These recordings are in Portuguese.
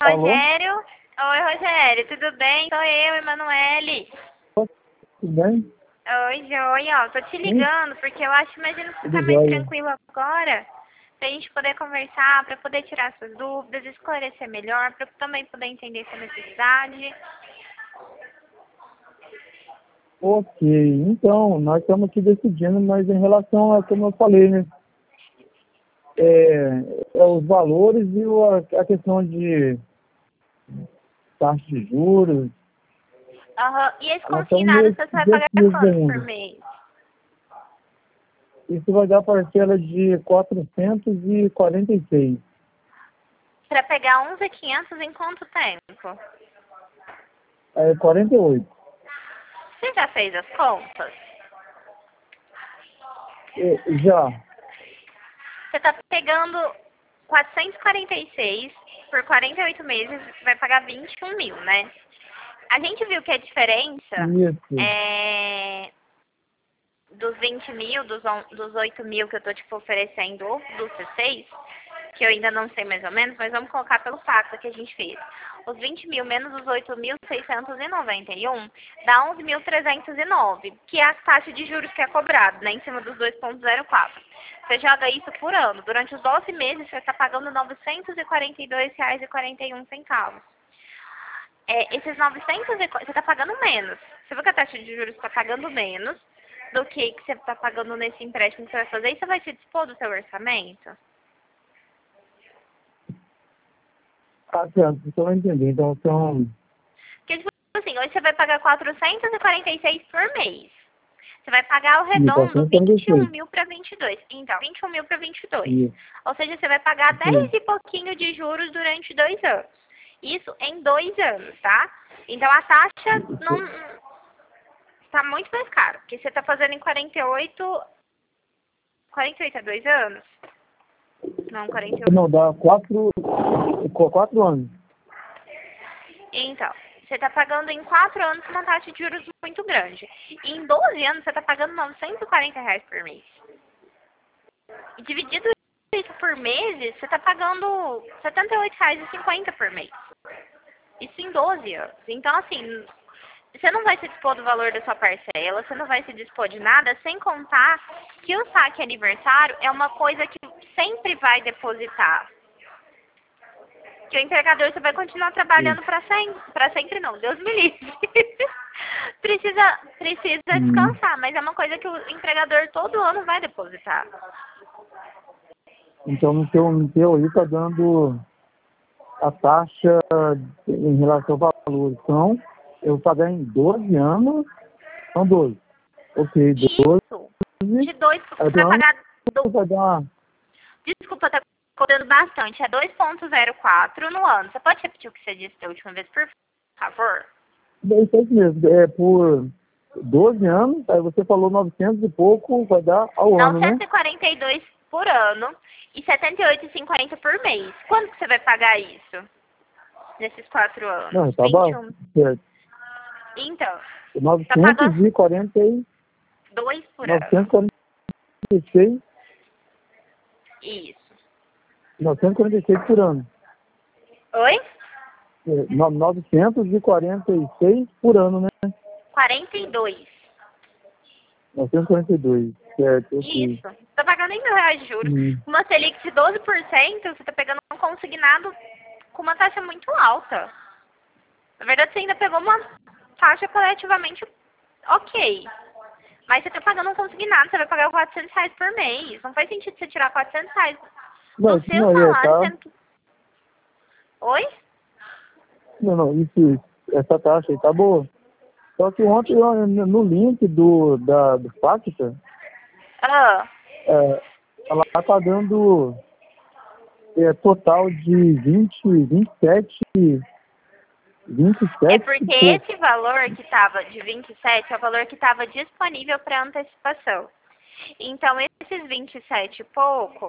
Alô? Rogério. Oi, Rogério, tudo bem? Sou eu, Emanuele. Tudo bem? Oi, Joia. Tô te Sim, ligando porque eu acho, imagino que você tá tudo mais jóia. tranquilo agora. Pra gente poder conversar, pra poder tirar suas dúvidas, esclarecer melhor, pra eu também poder entender sua necessidade. Ok, então, nós estamos aqui decidindo, mas em relação a como eu falei, né? Os valores e a questão de taxa de juros, Aham. E esse nós estamos consignado, meio você vai pagar indecisos quanto por ainda. mês? Isso vai dar parcela de 446. Pra pegar 11.500 em quanto tempo? 48. Você já fez as contas? Já. Você tá pegando 446 por 48 meses, vai pagar 21 mil, né? A gente viu que a diferença Isso. é dos 20 mil, dos 8 mil que eu tô te oferecendo, ou do C6, que eu ainda não sei mais ou menos, mas vamos colocar pelo fato que a gente fez. Os 20 mil menos os 8.691 dá 11.309, que é a taxa de juros que é cobrada, né, em cima dos 2,04. Você joga isso por ano. Durante os 12 meses, você está pagando R$ 942,41. Esses 900, você está pagando menos. Você viu que a taxa de juros está pagando menos do que você está pagando nesse empréstimo que você vai fazer, e você vai se dispor do seu orçamento? Certo, estou a entender. Então, são Porque, tipo assim, hoje você vai pagar 446 por mês. Você vai pagar o isso, redondo 21 446. mil para 22. Então, 21 mil para 22. Isso. Ou seja, você vai pagar Isso aí. 10 e pouquinho de juros durante 2 anos. Isso em 2 anos, tá? Então, a taxa não está muito mais cara. Porque você está fazendo em 48... 48 é 2 anos? Não, 48. Não, dá 4 anos. Então, você está pagando em 4 anos uma taxa de juros muito grande. E em 12 anos você está pagando R$ 940 por mês. E dividido isso por meses, você está pagando R$ 78,50 por mês. Isso em 12 anos. Então, assim, você não vai se dispor do valor da sua parcela, você não vai se dispor de nada, sem contar que o saque aniversário é uma coisa que sempre vai depositar. Que o empregador você vai continuar trabalhando para sempre. Para sempre não, Deus me livre. precisa descansar, mas é uma coisa que o empregador todo ano vai depositar. Então, no teu aí está dando a taxa em relação ao valor. Então, eu vou pagar em 12 anos, são 12. Ok, 12. Isso. De dois, você vai Então, pagar. vai dar Desculpa, tá cortando bastante. É 2,04 no ano. Você pode repetir o que você disse da última vez, por favor? isso mesmo. Por 12 anos, aí você falou 900 e pouco, vai dar ao ano, né? 942 por ano e 78,50 por mês. Quando que você vai pagar isso? Nesses 4 Não, anos? tá bom. 21. Certo. Então, tá pagando 940, 2 por ano. 946, Isso. 946 por ano. Oi? 946 por ano, né? 42. 942, certo, ok. Isso. Tá pagando em R$ 1.000 de juros. Hum. Com uma Selic de 12%, você tá pegando um consignado com uma taxa muito alta. Na verdade, você ainda pegou uma taxa relativamente ok. Mas você tá pagando um consignado, você vai pagar R$ 400 por mês. Não faz sentido você tirar R$ 400 Não, do isso seu não ia, salário, tá? sendo que... Oi? Não, essa taxa aí tá boa. Só que ontem, no link do Facta, Ah, ela tá dando total de 27 é 27 porque e pouco. esse valor que estava de 27 é o valor que estava disponível para antecipação. Então, esses 27 e pouco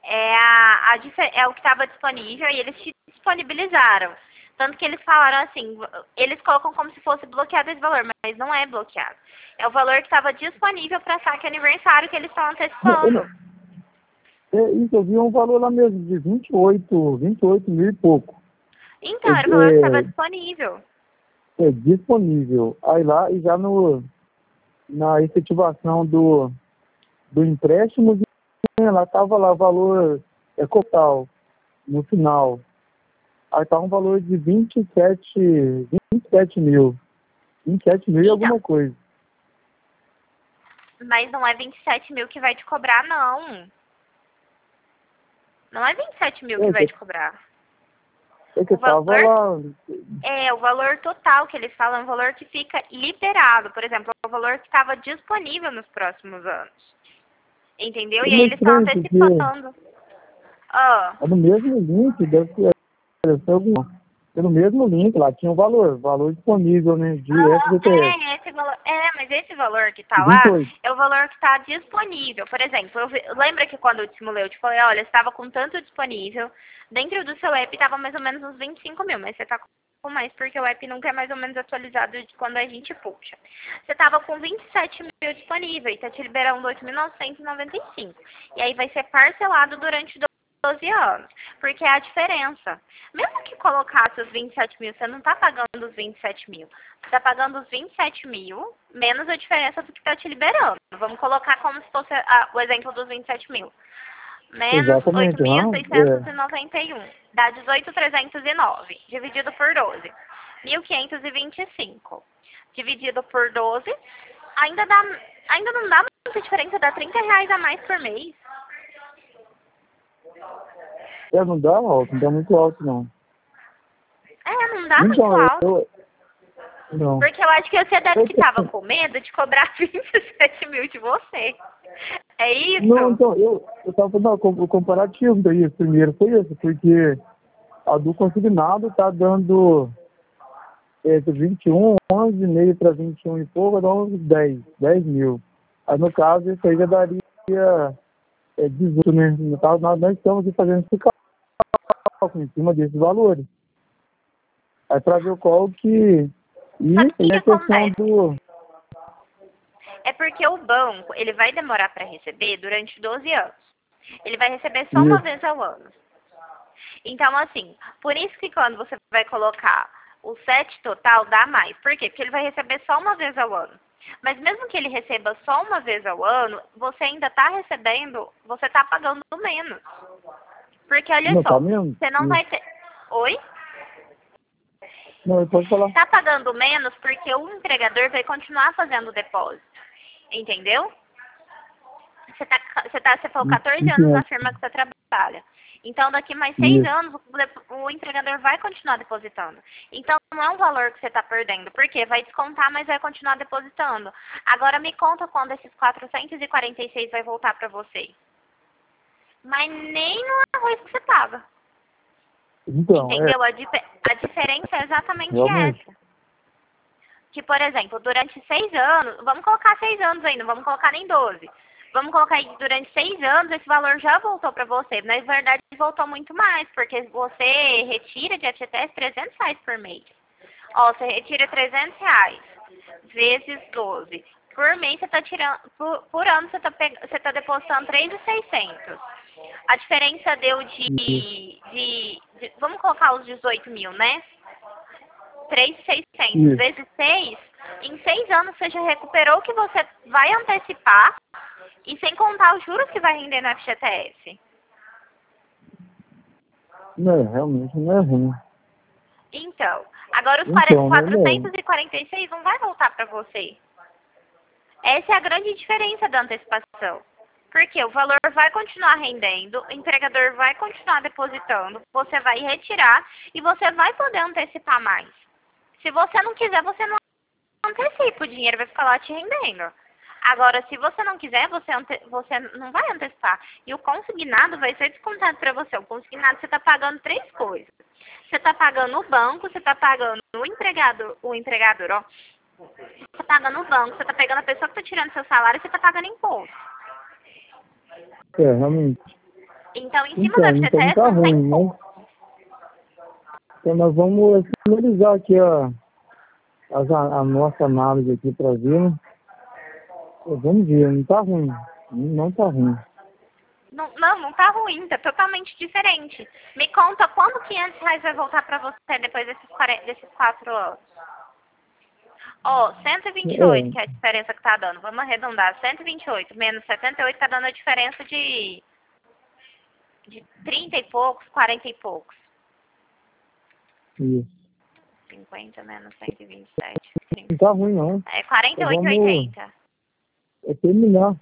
é o que estava disponível e eles te disponibilizaram. Tanto que eles falaram assim, eles colocam como se fosse bloqueado esse valor, mas não é bloqueado. É o valor que estava disponível para saque aniversário que eles estão antecipando. Isso, eu vi um valor lá mesmo, de 28 mil e pouco. Então, era o valor que estava disponível. É disponível. Aí lá, e já na efetivação do empréstimo, lá estava lá o valor total, no final. Aí tá um valor de 27 mil. 27 mil e Então, alguma coisa. mas não é 27 mil que vai te cobrar, não. Não é 27 mil que vai te cobrar. É que tava lá. O valor total que eles falam é um valor que fica liberado. Por exemplo, é o valor que estava disponível nos próximos anos. Entendeu? E aí eles estão antecipando. É no mesmo link, deve ser algum. Pelo mesmo link, lá tinha um valor disponível, né, de FGTS. Esse valor, mas esse valor que tá lá é o valor que está disponível. Por exemplo, lembra que quando eu te simulei, eu te falei, olha, estava com tanto disponível, dentro do seu app estava mais ou menos uns 25 mil, mas você está com mais porque o app nunca é mais ou menos atualizado de quando a gente puxa. Você estava com 27 mil disponível e está te liberando 8.995. E aí vai ser parcelado durante 12 anos, porque é a diferença. Mesmo que colocasse os 27 mil, você não está pagando os 27 mil. Você está pagando os 27 mil, menos a diferença do que está te liberando. Vamos colocar como se fosse o exemplo dos 27 mil. Menos 8.691. Dá 18.309, dividido por 12. 1.525. Dividido por 12, ainda não dá muita diferença, dá R$30 a mais por mês. Não dá alto, não dá muito alto, não. Não dá muito alto. Não. Porque eu acho que você deve que estava com medo de cobrar 27 mil de você. É isso? Não, então, eu estava fazendo o comparativo daí. Primeiro foi isso, porque a do consignado está dando 21, 11,5 para 21 e pouco, dá uns 10 mil. Aí no caso, isso aí já daria 18, né? No caso, nós estamos aqui fazendo esse cálculo em cima desses valores. Aí para ver qual que... E a questão do... É porque o banco, ele vai demorar para receber durante 12 anos. Ele vai receber só uma vez ao ano. Então, assim, por isso que quando você vai colocar o set total, dá mais. Por quê? Porque ele vai receber só uma vez ao ano. Mas mesmo que ele receba só uma vez ao ano, você ainda está recebendo, você está pagando menos. Porque, olha só, você não vai ter... Oi? Não, pode falar. Está pagando menos porque o empregador vai continuar fazendo o depósito. Entendeu? Você falou 14 anos na firma que você trabalha. Então, daqui mais 6 anos, o empregador vai continuar depositando. Então, não é um valor que você está perdendo. Por quê? Vai descontar, mas vai continuar depositando. Agora, me conta quando esses 446 vai voltar para você. Mas nem no arroz que você paga. Então, entendeu? A diferença é exatamente essa. Que, por exemplo, durante 6 anos, vamos colocar 6 anos ainda, vamos colocar nem 12. Vamos colocar aí, durante 6 anos, esse valor já voltou para você. Na verdade, voltou muito mais, porque você retira de FGTS R$300 por mês. Ó, você retira R$300 vezes 12. Por mês, você está tirando, por ano, você tá depositando 3.600. A diferença deu de vamos colocar os 18 mil, né? 3.600 vezes 6, em 6 anos você já recuperou o que você vai antecipar e sem contar os juros que vai render no FGTS. Não, realmente não é ruim. Então, agora os 446 não vai voltar para você. Essa é a grande diferença da antecipação. Porque o valor vai continuar rendendo, o empregador vai continuar depositando, você vai retirar e você vai poder antecipar mais. Se você não quiser, você não antecipa, o dinheiro vai ficar lá te rendendo. Agora, se você não quiser, você não vai antecipar. E o consignado vai ser descontado para você. O consignado você está pagando 3 coisas. Você está pagando o banco, você está pagando o empregador, ó. Você está pagando o banco, você está pegando a pessoa que está tirando seu salário e você está pagando imposto. Realmente. Então, em cima do FGTS não tem imposto. Então, nós vamos finalizar aqui a nossa análise aqui para ver. Vamos ver, não está ruim. Não está ruim. Não tá ruim, tá totalmente diferente. Me conta quando R$ 500 vai voltar pra você depois desses 4 anos. Ó, 128 que é a diferença que tá dando. Vamos arredondar. 128 menos 78 tá dando a diferença de 30 e poucos, 40 e poucos. Isso. 50 menos 127. Não tá ruim, não. É 48,80. É terminar.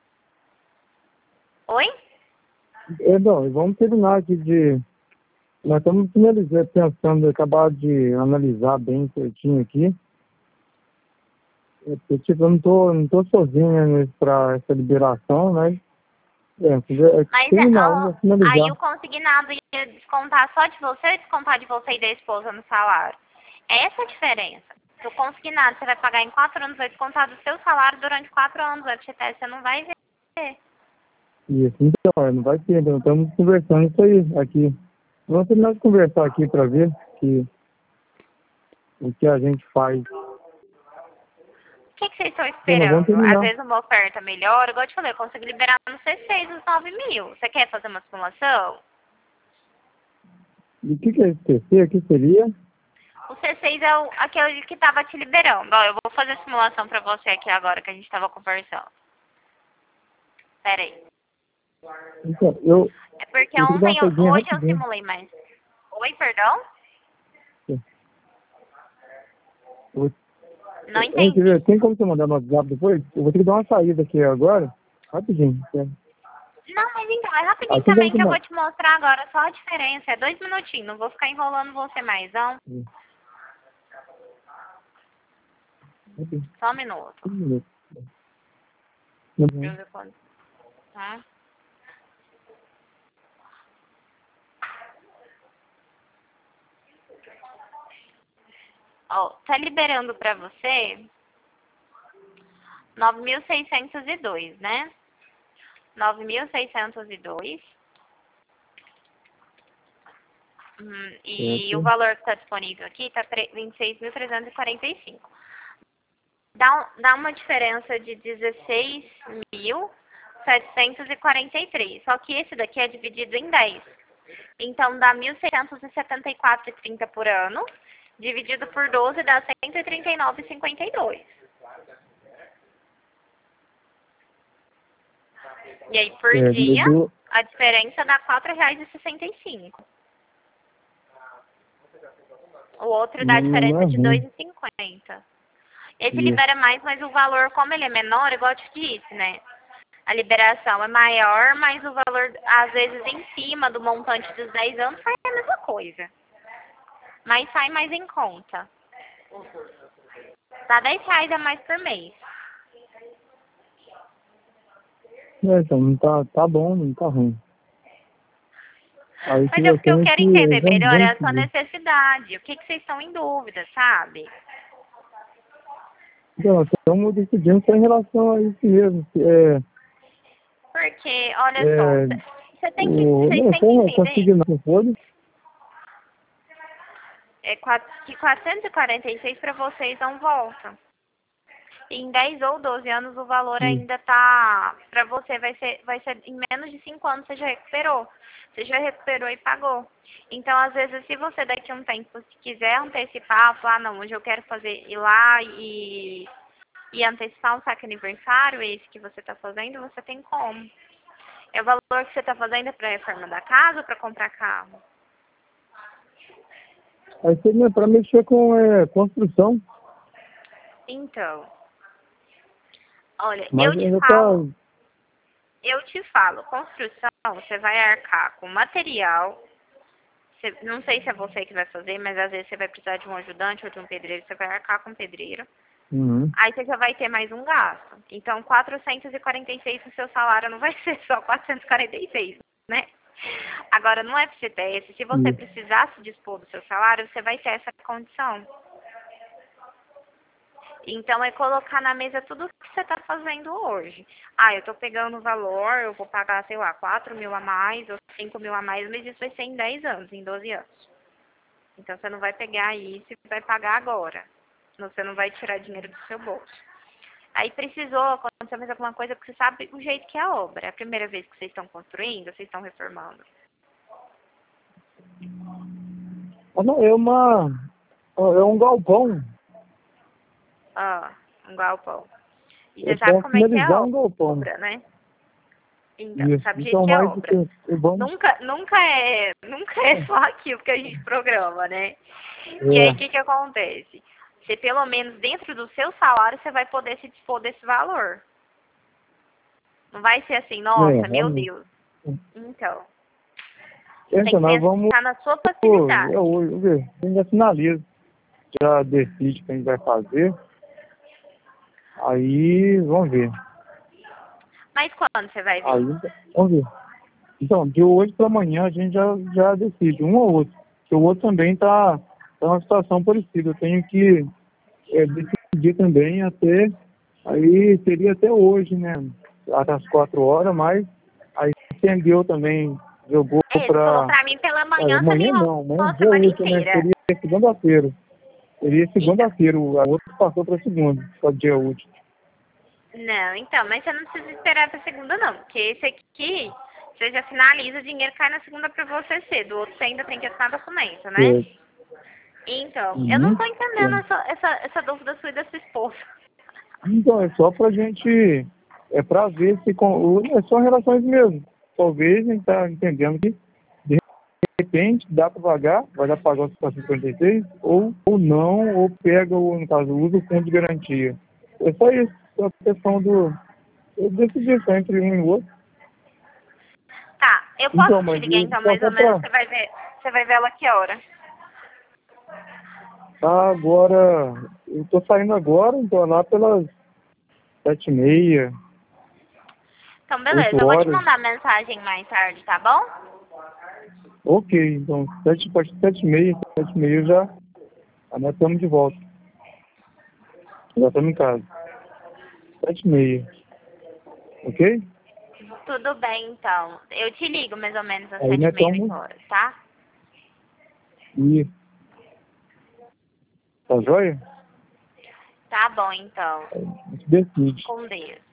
Oi? Não, vamos terminar aqui de... Nós estamos finalizando, pensando, acabar de analisar bem certinho aqui. Porque, tipo, eu não tô sozinho, né, para essa liberação, né? Mas Terminar, ó, vamos finalizar. aí o consignado ia descontar só de você ou descontar de você e da esposa no salário? É essa a diferença. O consignado você vai pagar em 4 anos, vai descontar do seu salário durante 4 anos. O FGTS você não vai ver. Isso, então, não vai ter, então, estamos conversando isso aí, aqui. Vamos terminar de conversar aqui para ver o que a gente faz. O que vocês estão Então, nós vamos esperando? terminar. Às vezes uma oferta melhor, igual eu te falei, eu consigo liberar no C6 os 9 mil. Você quer fazer uma simulação? E o que é esse TC? O que seria? O C6 é aquele que estava te liberando. Ó, eu vou fazer a simulação pra você aqui agora que a gente estava conversando. Pera aí. Então, É porque eu tenho que dar uma saidinha hoje eu rapidinho. simulei mais. Oi, perdão? Não Hein, quer entendi. ver? Tem como você mandar no WhatsApp depois? Eu vou ter que dar uma saída aqui agora. Rapidinho. Não, mas então, é rapidinho Assim como também você que eu vou manda. te mostrar agora só a diferença. É 2 minutinhos, não vou ficar enrolando você mais, não. Só um minuto. Um minuto. Deixa eu ver quando. Tá? Ó, tá liberando pra você 9.602, né? 9.602. E o valor que está disponível aqui está 26.345. Dá uma diferença de 16.743. Só que esse daqui é dividido em 10. Então dá 1.674,30 por ano. Dividido por 12 dá 139,52. E aí por dia, a diferença dá R$4,65. O outro dá a diferença de R$2,50. Esse libera mais, mas o valor, como ele é menor, igual eu te disse, né? A liberação é maior, mas o valor, às vezes, em cima do montante dos 10 anos, sai a mesma coisa. Mas sai mais em conta. Dá R$10 a mais por mês. Então, não tá bom, não tá ruim. Aí, Mas é porque eu quero entender melhor vamos a sua necessidade. O que vocês estão em dúvida, sabe? Então, estamos decidindo em relação a isso mesmo. Porque, olha só, vocês têm que entender que 446 para vocês não volta. Em 10 ou 12 anos o valor ainda tá, para você vai ser em menos de 5 anos você já recuperou. Você já recuperou e pagou. Então, às vezes, se você daqui a um tempo se quiser antecipar, falar, não, hoje eu quero ir lá e antecipar um saque aniversário, esse que você está fazendo, você tem como. É o valor que você está fazendo é para a reforma da casa ou para comprar carro? Aí seria para mexer com construção. Então, olha, Mas eu te falo, construção, você vai arcar com material. Não sei se é você que vai fazer, mas às vezes você vai precisar de um ajudante ou de um pedreiro, você vai arcar com o pedreiro. Aí você já vai ter mais um gasto. Então, 446 no seu salário não vai ser só 446, né? Agora, no FGTS, se você precisar se dispor do seu salário, você vai ter essa condição. Então, é colocar na mesa tudo o que você está fazendo hoje. Ah, eu estou pegando o valor, eu vou pagar, sei lá, 4 mil a mais ou 5 mil a mais, mas isso vai ser em 10 anos, em 12 anos. Então, você não vai pegar isso e vai pagar agora. Você não vai tirar dinheiro do seu bolso. Aí precisou acontecer mais alguma coisa, porque você sabe o jeito que é a obra. É a primeira vez que vocês estão construindo, vocês estão reformando. Ah, não, é um galpão. Um galpão. E você Eu sabe posso como é que é a finalizar um galpão. obra, né? Então, Isso. sabe o jeito Então, que é a mais do obra. que vamos. Nunca é só aquilo que a gente programa, né? E aí, o É, que acontece? Você, pelo menos, dentro do seu salário, você vai poder se dispor desse valor. Não vai ser assim, nossa, meu realmente. Deus. Então, você tem Então, que nós vamos. pensar na sua facilidade. Hoje, vamos ver. A gente já finaliza, já decide o que a gente vai fazer. Aí, vamos ver. Mas quando você vai Aí, ver? vamos ver. Então, de hoje para amanhã a gente já decide, um ou outro. Porque o outro também está numa situação parecida. Eu tenho que decidir também até. Aí seria até hoje, né? Até as 4 horas, mas aí estendeu também, jogou Ele falou para. pra mim pela manhã, você me Amanhã enrolou não, amanhã é a dia semana útil, né? inteira. Seria segunda-feira. Seria Então, segunda-feira, a outra passou para segunda, só dia útil. não, então, mas você não precisa esperar até segunda, não. Porque esse aqui, você já finaliza, o dinheiro cai na segunda pra você cedo. O outro você ainda tem que assinar documento, né? Certo. Então, eu não Uhum. tô entendendo essa dúvida sua e da sua esposa. Então, é só pra gente, é pra ver se, é só relações mesmo. Talvez a gente tá entendendo que, de repente, dá para pagar, vai dar para pagar os 456, ou não, ou pega, no caso, usa o fundo de garantia. É só isso, só a questão do, eu decidi só entre um e o outro. Tá, eu Então, posso te mas ligar então, mais só ou menos, pra, você vai ver ela que hora? tá agora, eu tô saindo agora, então lá pelas 7h30, Então, 8 beleza, eu vou te horas. mandar mensagem mais tarde, tá bom? Ok, então, 7h30, 7h30 já, nós estamos de volta. Já estamos em casa. 7h30. Ok? Tudo bem, então. Eu te ligo mais ou menos às Aí nós 7h30, 8 estamos. horas, tá? E. Tá joia? Tá bom, então. Aí a gente decide. Com Deus.